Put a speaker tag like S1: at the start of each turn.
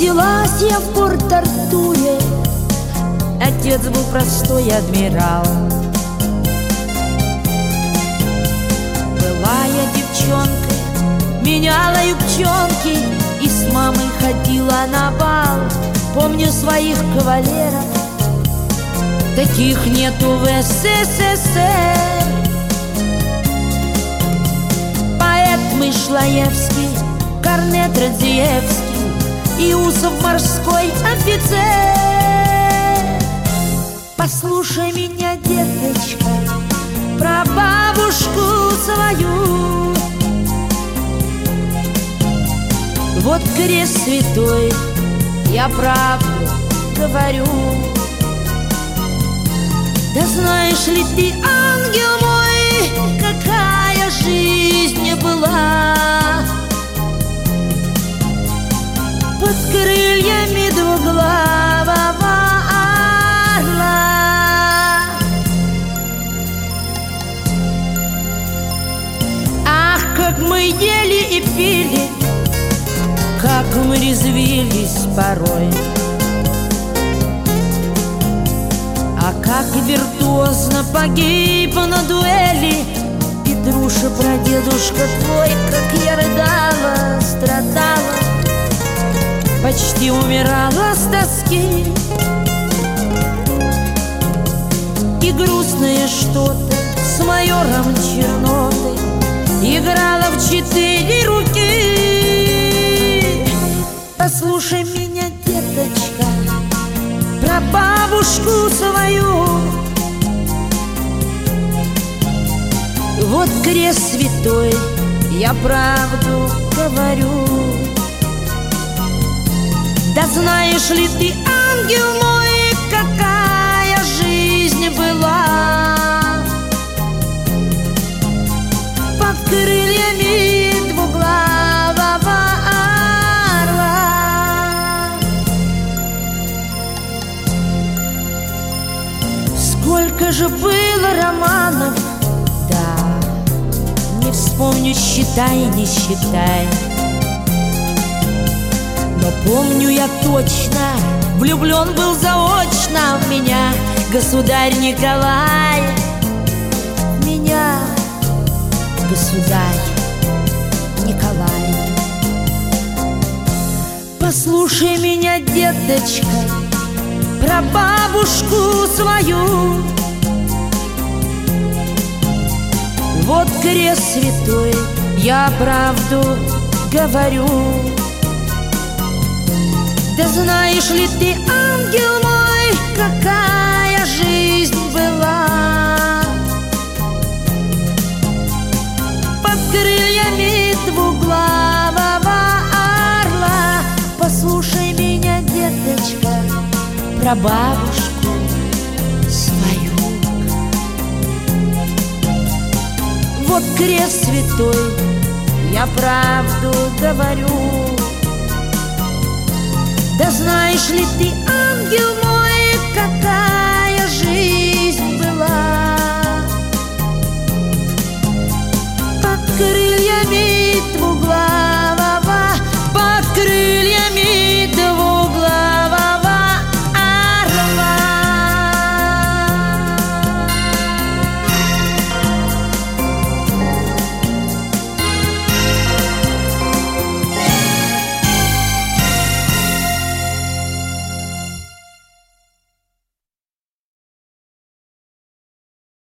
S1: Родилась я в Порт-Артуре, отец был простой адмирал. Была я девчонкой, меняла юбчонки и с мамой ходила на бал. Помню своих кавалеров, таких нету в СССР. Поэт Мышлаевский, Корнет Радзиевский, Иусов морской офицер. Послушай меня, деточка, про бабушку свою. Вот крест святой, я правду говорю. Да знаешь ли ты, ангел мой, какая жизнь была под крыльями двуглавого орла. Ах, как мы ели и пили, как мы резвились порой, а как виртуозно погиб на дуэли Петруша, прадедушка твой. Как я рыдала, страдала, почти умирала с тоски. И грустное что-то с майором Чернотой играла в 4 руки. Послушай меня, деточка, про бабушку свою. Вот крест святой, я правду говорю. Да знаешь ли ты, ангел мой, какая жизнь была под крыльями двуглавого орла. Сколько же было романов, да, не вспомню, считай, не считай. Но помню я точно, влюблен был заочно в меня государь Николай. В меня государь Николай. Послушай меня, деточка, про бабушку свою. Вот крест святой, я правду говорю. Да знаешь ли ты, ангел мой, какая жизнь была под крыльями двуглавого орла. Послушай меня, деточка, про бабушку свою. Вот крест святой, я правду говорю. Да знаешь ли ты, ангел